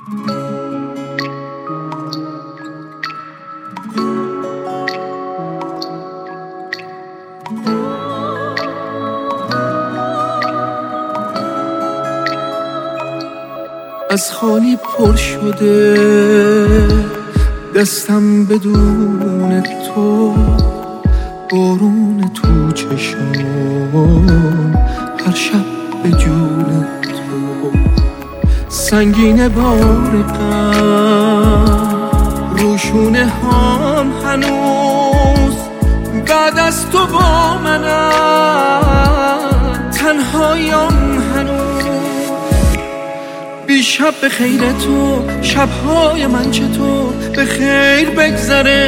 از خالی پر شده دستم بدون تو، بارون تو چشم هر شب به جون تو، سنگین بار غم روشونه هم هنوز بعد از تو با منم، تنهایم هنوز. بیشب به خیر تو، شبهای من چطور به خیر بگذره،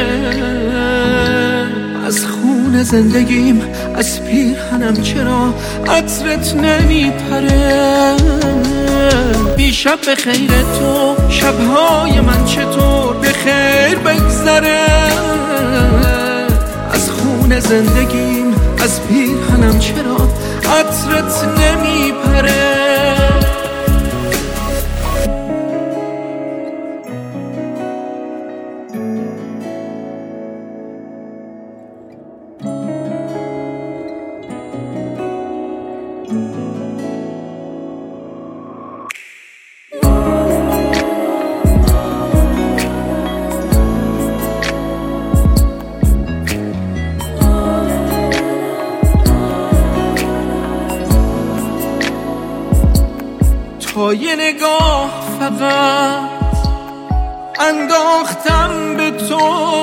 از خون زندگیم از پیرهنم چرا عطرت نمیپره. بیشب به خیر تو، شبهای من چطور به خیر بگذره، از خون زندگیم از پیرهنم چرا عطرت نمیپره. با یه نگاه فقط انداختم به تو،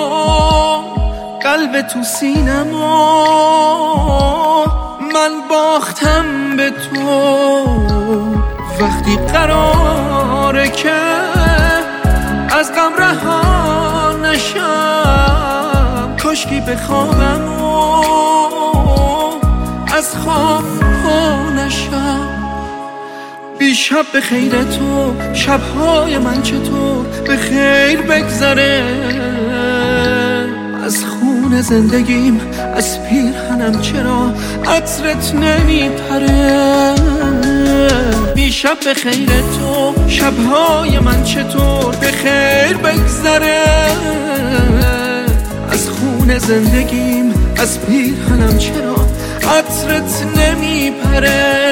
قلب تو سینما من باختم به تو. وقتی قراره که از غم رها نشم، کاشکی بخوابم و از خواب پا نشم. بیشب به خیر تو، شبهای من چطور به خیر بگذره، از خون زندگیم از پیرهنم چرا عطرت نمیپره. بیشب به خیر تو، شبهای من چطور به خیر بگذره، از خون زندگیم از پیرهنم چرا عطرت نمیپره.